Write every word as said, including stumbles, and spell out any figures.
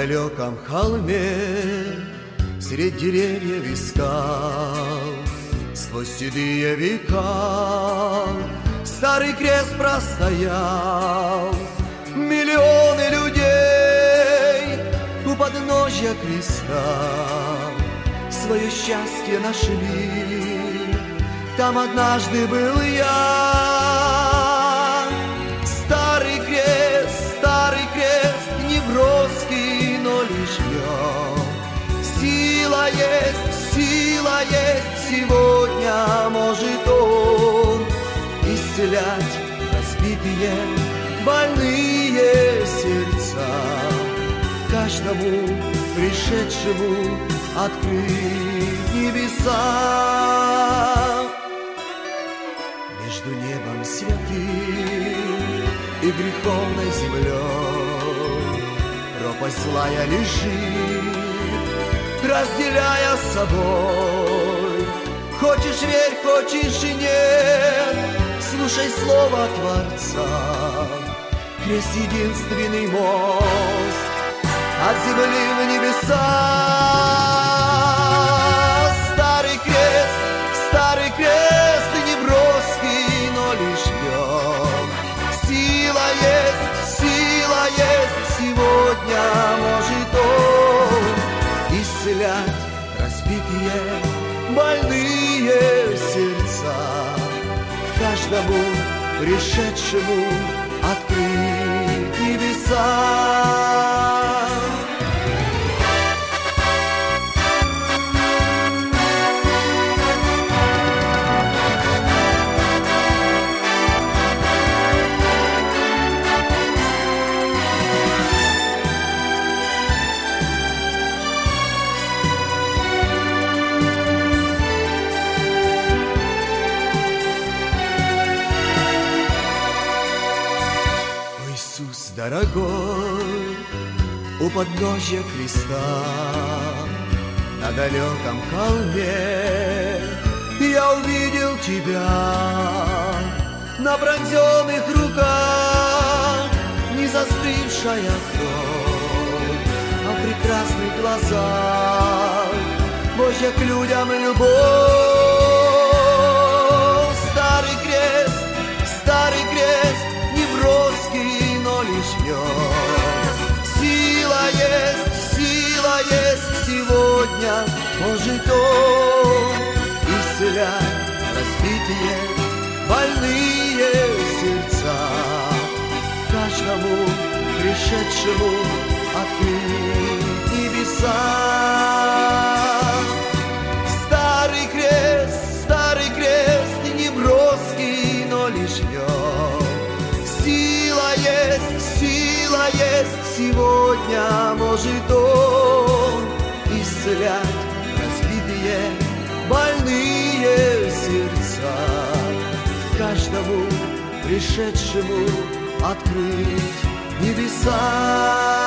далеком холме, средь деревьев и скал, сквозь седые века старый крест простоял. Миллионы людей у подножья креста свое счастье нашли. Там однажды был я. Старый крест, старый крест, не броский, но лишь я. Сила есть, сила есть, сегодня может он исцелять разбитые, больные сердца, каждому пришедшему открыть небеса. Между небом святым и греховной землей пропасть злая лежит, разделяя с собой. Хочешь верь, хочешь и нет, слушай слово Творца. Крест — единственный мост от земли в небеса. Старый крест, старый крест, не броский, но лишь верн. Сила есть, сила есть, сегодня может он исцелять разбитые, больные сердца, каждому пришедшему открыть небеса. Дорогой, у подножья креста, на далеком холме я увидел тебя. На пронзенных руках не застывшая кровь, а в прекрасных глазах Божья к людям любовь. Старый крест, старый крест, не броский, но лишь верн. Сила есть, сила есть, сегодня может он исцелять разбитые, больные сердца, каждому пришедшему открыть небеса. Старый крест, старый крест, не броский, но лишь верн. Сила есть, сила есть, сегодня может он исцелять разбитые, больные сердца, каждому пришедшему открыть небеса.